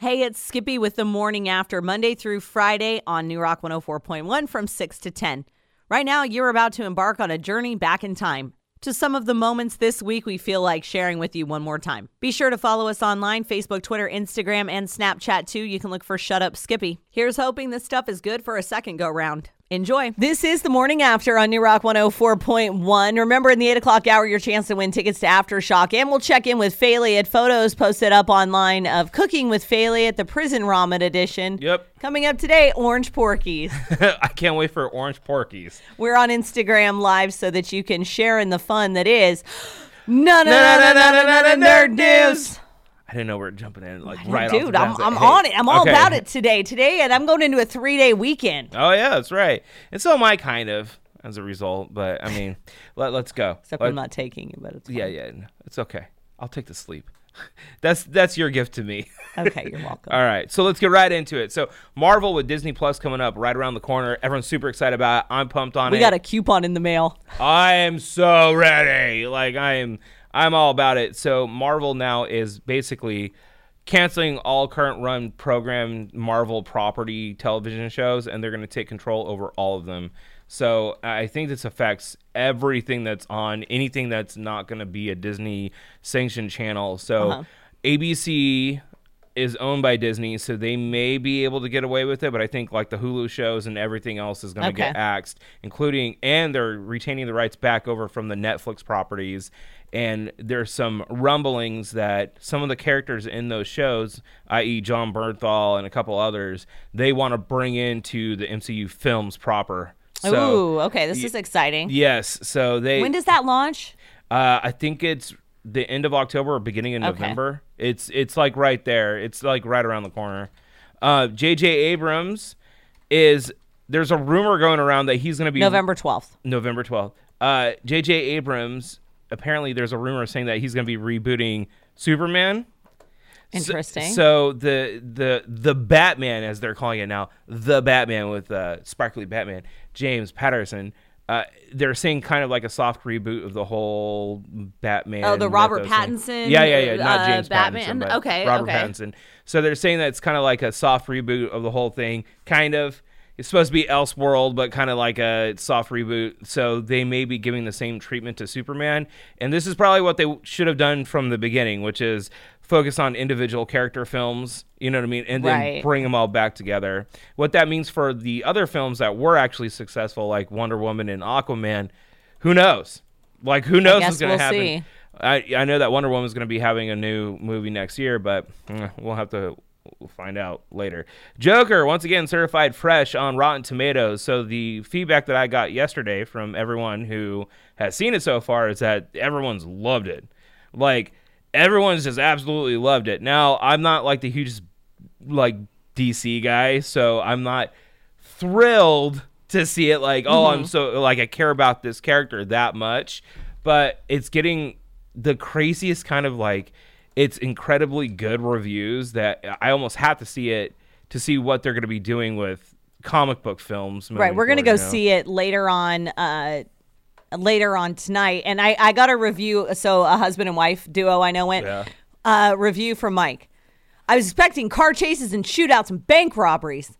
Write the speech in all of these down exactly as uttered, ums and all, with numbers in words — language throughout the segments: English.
Hey, it's Skippy with the Morning After, Monday through Friday on New Rock one oh four point one from six to ten. Right now, you're about to embark on a journey back in time to some of the moments this week we feel like sharing with you one more time. Be sure to follow us online, Facebook, Twitter, Instagram, and Snapchat too. You can look for Shut Up Skippy. Here's hoping this stuff is good for a second go round. Enjoy. This is the Morning After on New Rock one oh four point one. Remember, in the eight o'clock hour, your chance to win tickets to Aftershock. And we'll check in with Faye at photos posted up online of cooking with Faye at the Prison Ramen edition. Yep. Coming up today, Orange Porkies. I can't wait for Orange Porkies. We're on Instagram Live so that you can share in the fun that is none of the nerd news. I didn't know we were jumping in like right Dude, off the I'm, bat. I'm Hey, on it. I'm all okay. about it today. Today, and I'm going into a three-day weekend. Oh, yeah, that's right. And so am I, kind of, as a result. But, I mean, let, let's go. Except let, I'm not taking it, but it's fine. Yeah, yeah. No, it's okay. I'll take the sleep. That's that's your gift to me. Okay, you're welcome. All right, so let's get right into it. So Marvel with Disney Plus coming up right around the corner. Everyone's super excited about it. I'm pumped on we it. We got a coupon in the mail. I am so ready. Like, I am, I'm all about it. So Marvel now is basically canceling all current run program Marvel property television shows, and they're going to take control over all of them. So I think this affects everything that's on, anything that's not going to be a Disney sanctioned channel. So uh-huh. A B C is owned by Disney, so they may be able to get away with it, but I think like the Hulu shows and everything else is going to okay. get axed, including, and they're retaining the rights back over from the Netflix properties. And there's some rumblings that some of the characters in those shows, that is. John Bernthal and a couple others, they want to bring into the M C U films proper. So, Ooh, okay, this is exciting. Yes, so they... When does that launch? Uh, I think it's the end of October or beginning of okay. November. It's it's like right there. It's like right around the corner. Uh, J J Abrams is... There's a rumor going around that he's going to be... November twelfth. November twelfth. Uh, J J Abrams, apparently there's a rumor saying that he's going to be rebooting Superman. Interesting. So, so the the the Batman, as they're calling it now, the Batman with uh, sparkly Batman, James Patterson, uh, they're saying kind of like a soft reboot of the whole Batman. Oh, the Robert mythos Pattinson. thing. Yeah, yeah, yeah. Not uh, James Batman. Pattinson, but okay, Robert okay. Pattinson. So they're saying that it's kind of like a soft reboot of the whole thing, kind of. It's supposed to be Elseworld, but kind of like a soft reboot. So they may be giving the same treatment to Superman. And this is probably what they should have done from the beginning, which is focus on individual character films, you know what I mean? And then right. bring them all back together. What that means for the other films that were actually successful, like Wonder Woman and Aquaman, who knows? Like, who knows what's going to we'll happen? See. I, I know that Wonder Woman is going to be having a new movie next year, but eh, we'll have to... We'll find out later. Joker, once again, certified fresh on Rotten Tomatoes. So the feedback that I got yesterday from everyone who has seen it so far is that everyone's loved it. Like, everyone's just absolutely loved it. Now, I'm not like the hugest, like, D C guy, so I'm not thrilled to see it like, oh, mm-hmm. I'm so, like, I care about this character that much. But it's getting the craziest kind of, like, it's incredibly good reviews that I almost have to see it to see what they're going to be doing with comic book films. Right, we're going to go you know? see it later on uh, later on tonight. And I, I got a review, so a husband and wife duo I know went, yeah. uh, review from Mike. I was expecting car chases and shootouts and bank robberies.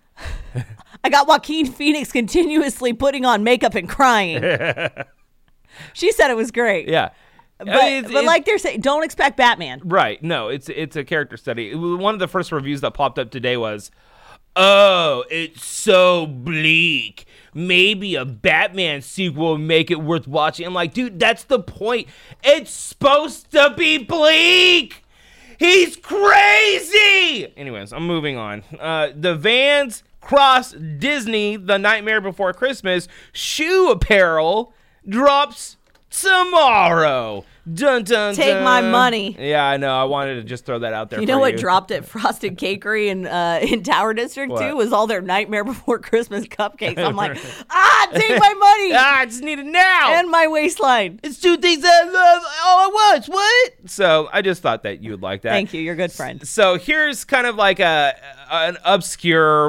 I got Joaquin Phoenix continuously putting on makeup and crying. She said it was great. Yeah. But, I mean, it's, but it's, like they're saying, don't expect Batman. Right. No, it's it's a character study. One of the first reviews that popped up today was, oh, it's so bleak. Maybe a Batman sequel will make it worth watching. I'm like, dude, that's the point. It's supposed to be bleak. He's crazy. Anyways, I'm moving on. Uh, the Vans cross Disney The Nightmare Before Christmas shoe apparel drops tomorrow. Dun, dun, Take dun. my money. Yeah, I know. I wanted to just throw that out there. You for know what you. dropped at Frosted Cakery in uh, in Tower District What? too was all their Nightmare Before Christmas cupcakes. I'm like, ah, take my money ah, I just need it now. and my waistline. It's two things I love all at once. What? So I just thought that you would like that. Thank you. You're a good friend. So here's kind of like a an obscure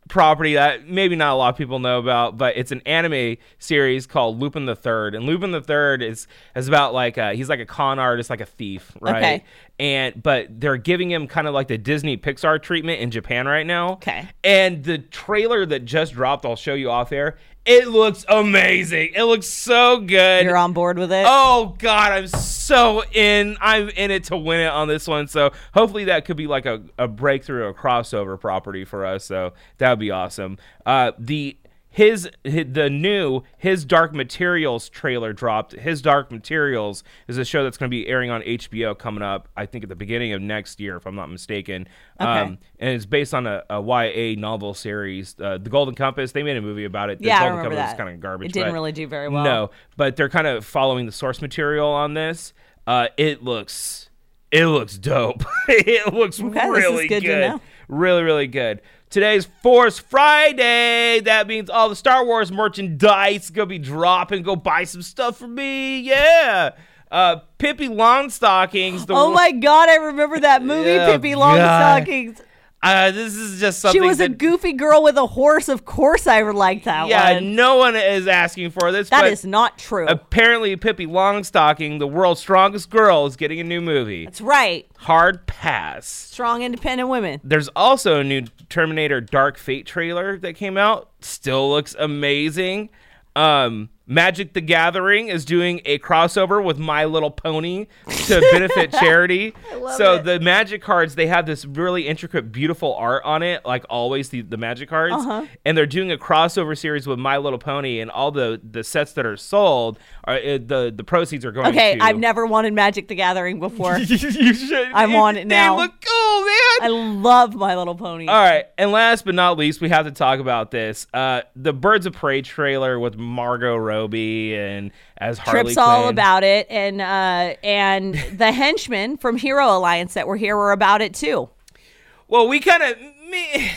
property that maybe not a lot of people know about, but it's an anime series called Lupin the Third, and Lupin the Third is is about like a, he's like a con artist, like a thief, right? Okay. And but they're giving him kind of like the Disney Pixar treatment in Japan right now. Okay. And the trailer that just dropped, I'll show you off air. It looks amazing. It looks so good. You're on board with it? Oh, God, I'm so in. I'm in it to win it on this one. So hopefully that could be like a, a breakthrough, a crossover property for us. So that would be awesome. Uh, the his, his the new His Dark Materials trailer dropped. His Dark Materials is a show that's going to be airing on H B O coming up, I think, at the beginning of next year, if I'm not mistaken. Okay. Um, and it's based on a, a Y A novel series, uh, The Golden Compass. They made a movie about it. The Yeah, I Golden remember Compass that. was kind of garbage. It didn't but really do very well. No, but they're kind of following the source material on this. Uh, it looks, it looks dope. It looks Okay, this is really good to good. know. Really, really good. Today's Force Friday. That means all the Star Wars merchandise gonna be dropping. Go buy some stuff for me. Yeah. Uh, Pippi Longstockings. The Oh my God, I remember that movie, Yeah, Pippi God. Longstockings. Uh, this is just something. She was a that, goofy girl with a horse. Of course I would like that yeah, one. no one is asking for this. That but is not true. apparently, Pippi Longstocking, the world's strongest girl, is getting a new movie. That's right. Hard pass. Strong, independent women. There's also a new Terminator Dark Fate trailer that came out. Still looks amazing. Um, Magic the Gathering is doing a crossover with My Little Pony to benefit charity. I love so it. the Magic cards, they have this really intricate, beautiful art on it, like always the, the Magic cards. Uh-huh. And they're doing a crossover series with My Little Pony, and all the, the sets that are sold, are uh, the, the proceeds are going Okay, to... I've never wanted Magic the Gathering before. you should. I want it now. They look cool, man. I love My Little Pony. All right, and last but not least, we have to talk about this. Uh, the Birds of Prey trailer with Margot Robbie and as Harley Trip's Quinn. all about it, and uh, and the henchmen from Hero Alliance that were here were about it too. Well, we kind of me,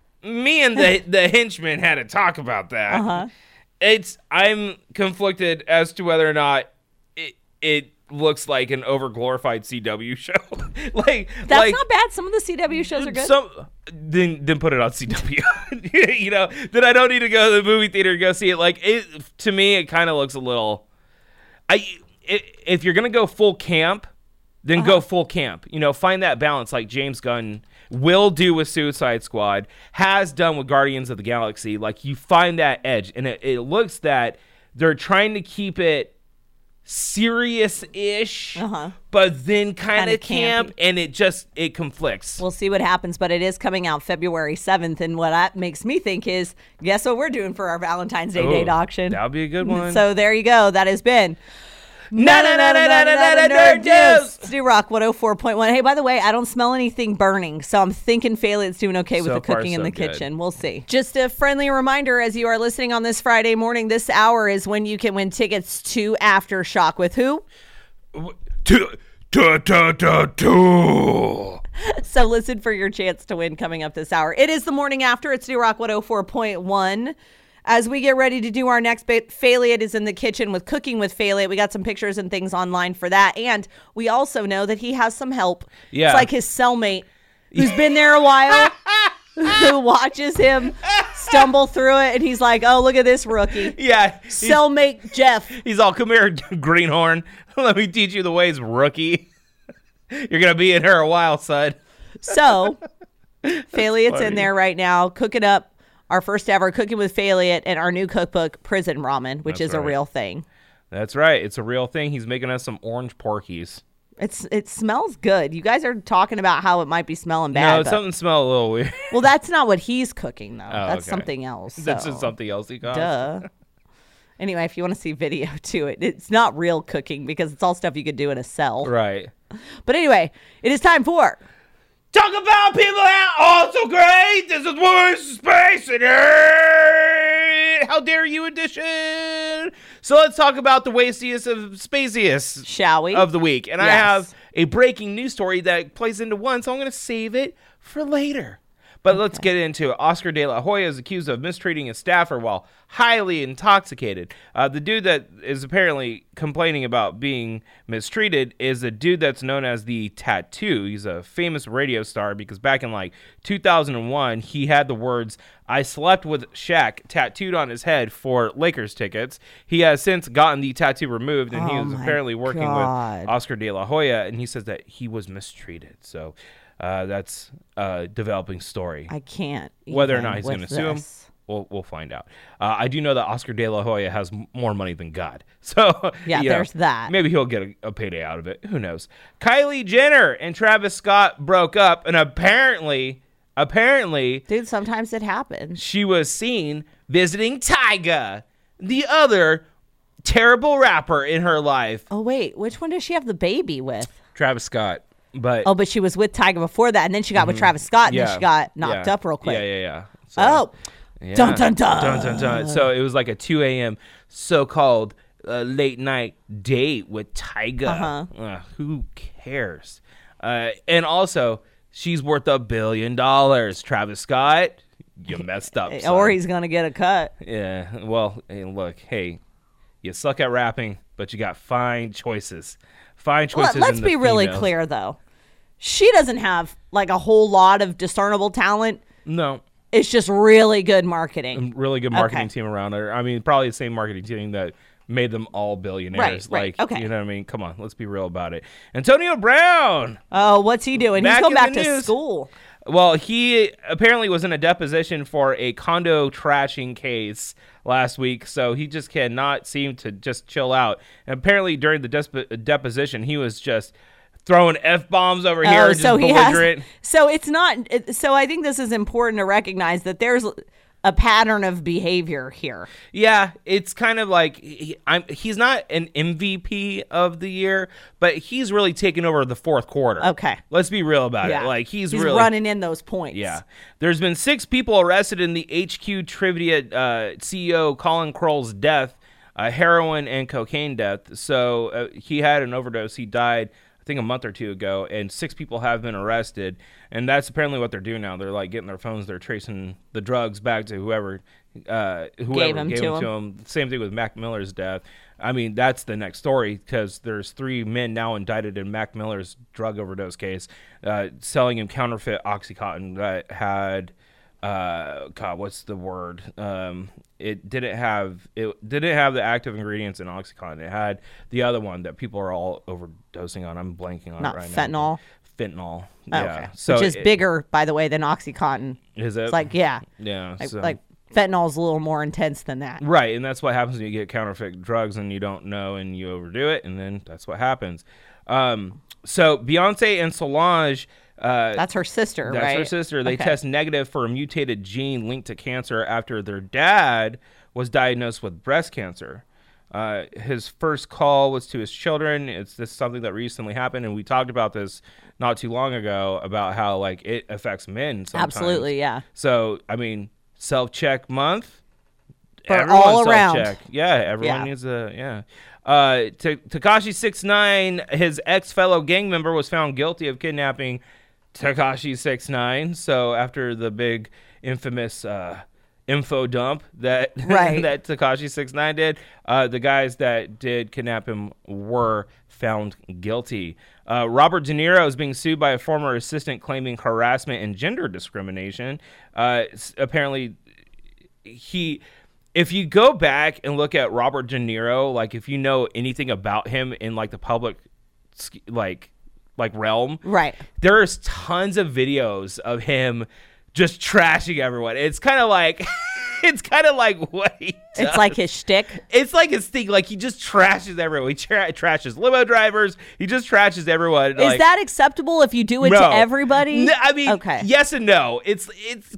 me and the the henchmen had to talk about that. Uh-huh. It's I'm conflicted as to whether or not it it looks like an overglorified C W show. like That's like, not bad. Some of the C W shows are good. Some then then put it on C W. You know, that I don't need to go to the movie theater to go see it. Like it to me, it kind of looks a little. I it, if you're gonna go full camp, then Uh-huh. go full camp. You know, find that balance like James Gunn will do with Suicide Squad, has done with Guardians of the Galaxy. Like you find that edge, and it, it looks that they're trying to keep it serious-ish, Uh-huh. but then kind Kinda of camp, campy. and it just it conflicts. We'll see what happens, but it is coming out February seventh, and what that makes me think is, guess what we're doing for our Valentine's Day Ooh, date auction? That'll be a good one. So there you go. That has been Na na na na na na na nerd news. It's New Rock one oh four point one. Hey, by the way, I don't smell anything burning, so I'm thinking Failit's doing okay with So the far, cooking in so the good. kitchen. We'll see. Just a friendly reminder as you are listening on this Friday morning, this hour is when you can win tickets to Aftershock with who? Tu- tu- tu- tu- tu. So listen for your chance to win coming up this hour. It is the morning after. It's New Rock one oh four point one. As we get ready to do our next bit, Failiot is in the kitchen with Cooking with Failiot. We got some pictures and things online for that. And we also know that he has some help. Yeah. It's like his cellmate who's been there a while, who watches him stumble through it. And he's like, oh, look at this rookie. Yeah. He's, Cellmate Jeff. he's all, come here, Greenhorn. Let me teach you the ways, rookie. You're going to be in here a while, son. So Failiot's funny. in there right now cooking up our first ever Cooking with Failiot and our new cookbook, Prison Ramen, which That's is a right. real thing. That's right. It's a real thing. He's making us some orange porkies. It's It smells good. You guys are talking about how it might be smelling bad. no, but- something smell a little weird. well, that's not what he's cooking, though. Oh, that's okay. something else. That's so, just something else he got. Duh. Anyway, if you want to see video to it, it's not real cooking because it's all stuff you could do in a cell. Right. But anyway, it is time for... Talk about people that are so great. This is Voice Space and Earth. How dare you edition. So let's talk about the wastiest of spaciest Shall we? of the week. And I Yes. have a breaking news story that plays into one, so I'm going to save it for later. But okay. let's get into it. Oscar De La Hoya is accused of mistreating a staffer while highly intoxicated. Uh, the dude that is apparently complaining about being mistreated is a dude that's known as the Tattoo. He's a famous radio star because back in like two thousand one, he had the words, "I slept with Shaq" tattooed on his head for Lakers tickets. He has since gotten the tattoo removed, and oh he was apparently working God. with Oscar De La Hoya, and he says that he was mistreated. So uh, that's a developing story. I can't. Whether or not he's going to sue him, this. we'll we'll find out. Uh, I do know that Oscar De La Hoya has m- more money than God, so Yeah, you know, there's that. Maybe he'll get a, a payday out of it. Who knows? Kylie Jenner and Travis Scott broke up, and apparently, apparently, Dude, sometimes it happens. she was seen visiting Tyga, the other terrible rapper in her life. Oh, wait. Which one does she have the baby with? Travis Scott. But Oh, but she was with Tyga before that, and then she got with Travis Scott, and yeah, then she got knocked yeah, up real quick. Yeah, yeah, yeah. So, Oh. yeah. Dun, dun, dun. Dun, dun, dun. So it was like a two a.m. so-called uh, late night date with Tyga. Uh-huh. Uh, who cares? Uh, and also, she's worth a billion dollars. Travis Scott, you messed up. son. Or he's going to get a cut. Yeah. Well, hey, look, hey, you suck at rapping, but you got fine choices. Fine choices. Let, let's in be the really females. clear, though. She doesn't have like a whole lot of discernible talent. No. It's just really good marketing. Really good marketing Okay. team around her. I mean, probably the same marketing team that made them all billionaires. Right, right. Like, Okay. you know what I mean? Come on, let's be real about it. Antonio Brown. Oh, what's he doing? Back He's going in back the to news. school. Well, he apparently was in a deposition for a condo trashing case last week, so he just cannot seem to just chill out. And apparently during the desp- deposition, he was just throwing F-bombs over here Oh, and just so he has. belligerent. So it's not. it- So I think this is important to recognize that there's a pattern of behavior here. Yeah, it's kind of like he, I'm, he's not an M V P of the year, but he's really taken over the fourth quarter. Okay. Let's be real about Yeah. it. Like he's, He's really running in those points. Yeah. There's been six people arrested in the H Q Trivia uh, C E O Colin Kroll's death, uh, heroin and cocaine death. So uh, he had an overdose. He died, I think, a month or two ago, and six people have been arrested. And that's apparently what they're doing now. They're like getting their phones. They're tracing the drugs back to whoever, uh, whoever Gave them gave to them him. to him. Same thing with Mac Miller's death. I mean, that's the next story because there's three men now indicted in Mac Miller's drug overdose case, uh, selling him counterfeit OxyContin that had, uh, God, what's the word? Um, it didn't have it didn't have the active ingredients in OxyContin. It had the other one that people are all overdosing on. I'm blanking on Not it right fentanyl. now. Fentanyl. Oh, Yeah. okay. So Which is it- bigger, by the way, than OxyContin. Is it? It's like, yeah. yeah. Like, so. like fentanyl is a little more intense than that. Right, and that's what happens when you get counterfeit drugs and you don't know and you overdo it, and then that's what happens. Um, so Beyonce and Solange, uh, That's her sister, that's right? her sister. They Okay. test negative for a mutated gene linked to cancer after their dad was diagnosed with breast cancer. Uh, his first call was to his children. It's this is something that recently happened, and we talked about this not too long ago about how like it affects men sometimes. Absolutely, yeah. So I mean, self check month. For Everyone all around. self-check. Yeah, everyone Yeah. needs a yeah. Uh, Tekashi six nine, his ex fellow gang member, was found guilty of kidnapping Tekashi six nine. So after the big infamous uh, info dump that Right. that Tekashi six nine did, uh, the guys that did kidnap him were found guilty. Uh, Robert De Niro is being sued by a former assistant claiming harassment and gender discrimination. Uh, s- apparently, he. If you go back and look at Robert De Niro, like if you know anything about him in like the public, sk- like like realm, Right. there's tons of videos of him just trashing everyone. It's kind of like, it's kind of like what he does. It's like his shtick. It's like his thing. Like he just trashes everyone. He tra- trashes limo drivers. He just trashes everyone. Is like, that acceptable if you do it no. to everybody? N- I mean, okay. yes and no. It's it's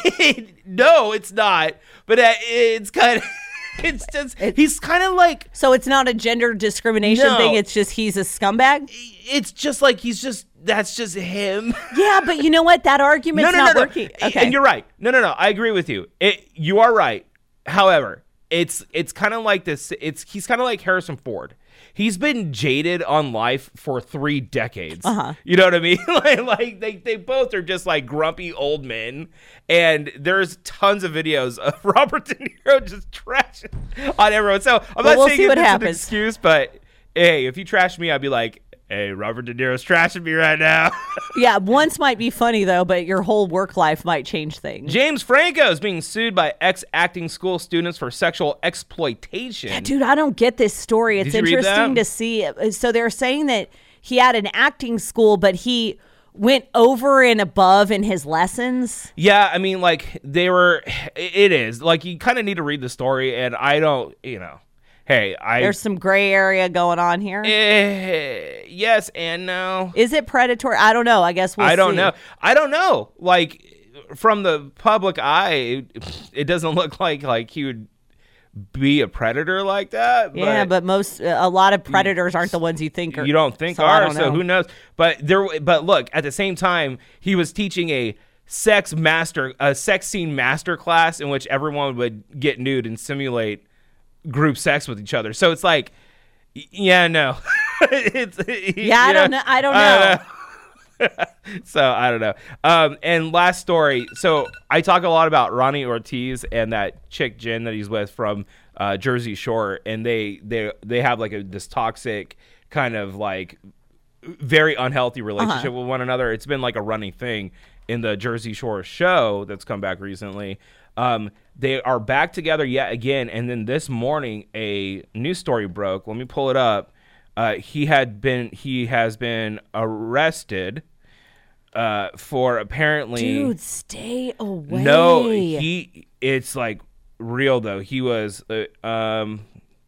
no, it's not. But uh, it's kind of it's just It- he's kind of like So it's not a gender discrimination No. thing. It's just he's a scumbag. it's just like he's just that's just him. Yeah, but you know what? That argument's no, no, not no, no. working. Okay. And you're right. No, no, no. I agree with you. It, you are right. However, it's it's kind of like this. It's he's kind of like Harrison Ford. he's been jaded on life for three decades. Uh-huh. You know what I mean? like, like they, they both are just like grumpy old men. And there's tons of videos of Robert De Niro just trashing on everyone. So I'm Well, not we'll saying see what it's an happens. excuse, but hey, if you trash me, I'd be like, hey, Robert De Niro's trashing me right now. Yeah, once might be funny, though, but your whole work life might change things. James Franco is being sued by ex-acting school students for sexual exploitation. Yeah, dude, I don't get this story. It's Did you read interesting that? to see. So they're saying that he had an acting school, but he went over and above in his lessons. Yeah, I mean, like, they were, it is. Like, you kind of need to read the story, and I don't, you know, hey, I... There's some gray area going on here. Eh, yes and no. Is it predatory? I don't know. I guess we'll I don't see. know. I don't know. Like, from the public eye, it, it doesn't look like, like, he would be a predator like that. Yeah, but most, a lot of predators aren't the ones you think are. You don't think so I are, don't so know. who knows? But there, but look, at the same time, he was teaching a sex master, a sex scene master class in which everyone would get nude and simulate group sex with each other. So it's like, y- yeah, no, it's Yeah, I don't know. I don't know. So I don't know. Um, and last story. So I talk a lot about Ronnie Ortiz and that chick Jen that he's with from uh, Jersey Shore, and they they they have like a this toxic kind of like very unhealthy relationship Uh-huh. with one another. It's been like a running thing in the Jersey Shore show that's come back recently. Um, they are back together yet again, and then this morning a news story broke. Let me pull it up. Uh, he had been he has been arrested uh, for apparently Dude, stay away. no he it's like real though. He was uh, um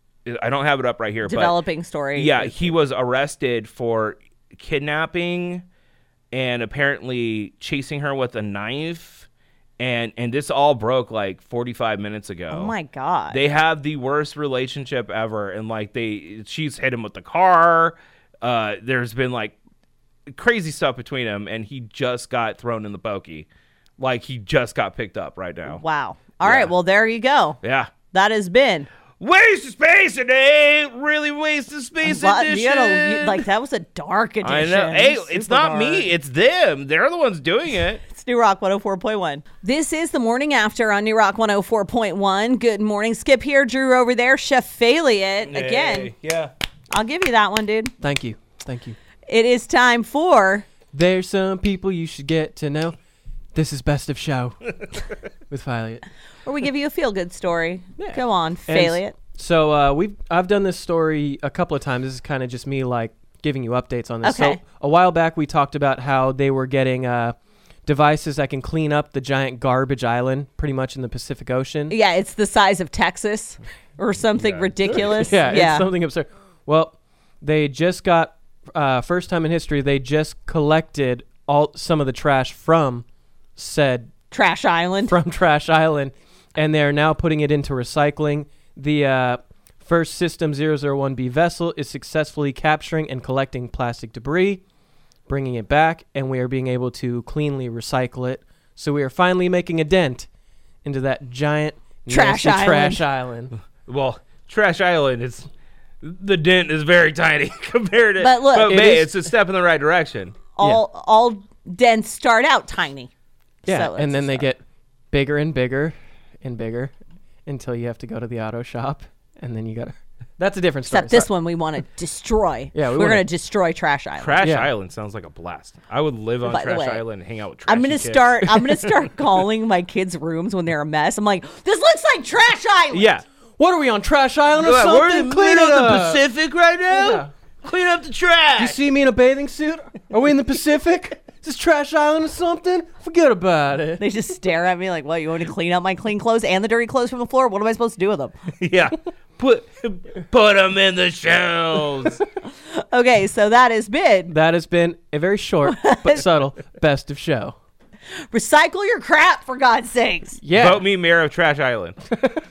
I don't have it up right here, Developing story. but yeah, he was arrested for kidnapping and apparently chasing her with a knife. And and this all broke like forty-five minutes ago. Oh my God. They have the worst relationship ever, and like they, she's hit him with the car. Uh, there's been like crazy stuff between them, and he just got thrown in the pokey. Like he just got picked up right now. Wow. All Yeah. right. Well, there you go. Yeah. That has been. Waste of space today. Really waste of space But edition. you gotta- you- like that was a dark edition. I know. Hey, Super it's not dark. me. It's them. They're the ones doing it. It's New Rock one oh four point one. This is the morning after on New Rock one oh four point one. Good morning. Skip here, Drew over there, Chef Faliot. Again, Hey, yeah. I'll give you that one, dude. Thank you. Thank you. It is time for There's some people you should get to know. This is Best of Show with Faliot. where we give you a feel-good story. Yeah. Go on, And Faliot. So uh, we've I've done this story a couple of times. This is kind of just me like giving you updates on this. Okay. So a while back we talked about how they were getting uh, devices that can clean up the giant garbage island pretty much in the Pacific Ocean. Yeah, it's the size of Texas or something Yeah. ridiculous. Yeah, yeah. it's something absurd. Well, they just got uh, first time in history they just collected all some of the trash from said Trash Island. from Trash Island, and they're now putting it into recycling. The uh, first System zero zero one B vessel is successfully capturing and collecting plastic debris, bringing it back, and we are being able to cleanly recycle it. So we are finally making a dent into that giant Trash nasty island. trash island. Well, Trash Island is the dent is very tiny compared to. But look, but it hey, is- it's a step in the right direction. all all dents start out tiny. Yeah, So and it's then they start. get bigger and bigger and bigger until you have to go to the auto shop, and then you gotta. That's a different story. Except this Sorry. one we want to destroy. Yeah, we we're wanna- going to destroy Trash Island. Trash Yeah. Island sounds like a blast. I would live on By the Trash way, Island and hang out with trashy I'm gonna kids. start. I'm gonna start calling my kids' rooms when they're a mess. I'm like, this looks like Trash Island. Yeah. What are we on Trash Island or We're something? in the Clean middle it of the up. Pacific right now. Yeah. Clean up the trash. You see me in a bathing suit? Are we in the Pacific? Is this Trash Island or something? Forget about it. They just stare at me like, what? You want to clean up my clean clothes and the dirty clothes from the floor? What am I supposed to do with them? Yeah. Put put them in the shelves. Okay, so that has been That has been a very short but subtle best of show. recycle your crap for God's sakes. Yeah. Vote me mayor of Trash Island.